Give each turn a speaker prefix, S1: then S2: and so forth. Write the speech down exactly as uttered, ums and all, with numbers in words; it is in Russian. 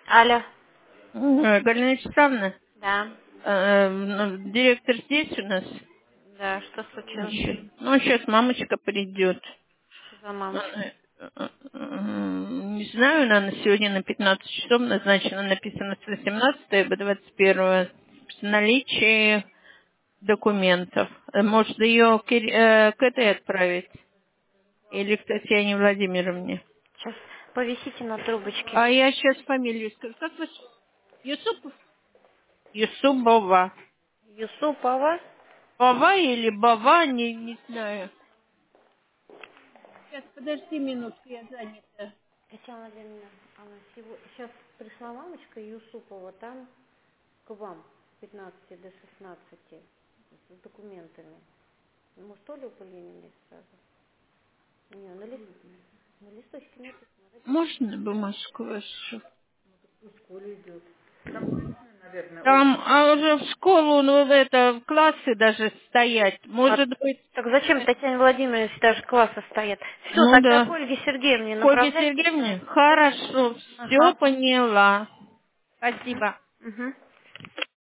S1: Алло.
S2: Э, Галина Вячеславовна,
S1: Да.
S2: э, ну, директор здесь у нас
S1: Да, что случилось?
S2: еще. Ну, сейчас мамочка придет.
S1: Что за мамочка?
S2: Э, э, э, Не знаю, она на сегодня на пятнадцать часов назначена, написано с восемнадцатого по двадцать первое с наличие документов. Э, Может, ее к, Ири- э, к этой отправить? Или к Татьяне Владимировне?
S1: Сейчас повисите на трубочке.
S2: А я сейчас фамилию скажу. Как вы? Юсупов? Юсупова.
S1: Юсупова.
S2: Бава или Бава, не, не знаю. Сейчас, подожди минутку, я занята.
S1: Татьяна Владимировна, она сего- сейчас пришла мамочка Юсупова, там к вам с пятнадцати до шестнадцати с документами. Может, Олю Ленина сразу? Не, на, лист... на листочке написано.
S2: Можно бумажку вашу?
S1: В школе идет. Там написано, наверное, Оля.
S2: Там, а уже в школу, ну, в это, в классы даже стоять.
S1: А,
S2: Может быть,
S1: так зачем Татьяне Владимировне даже класса стоят? Все,
S2: ну
S1: тогда к
S2: да.
S1: Ольге Сергеевне
S2: К Ольге
S1: направляйте.
S2: Сергеевне? Хорошо, все
S1: Ага.
S2: поняла. Спасибо.
S1: Угу.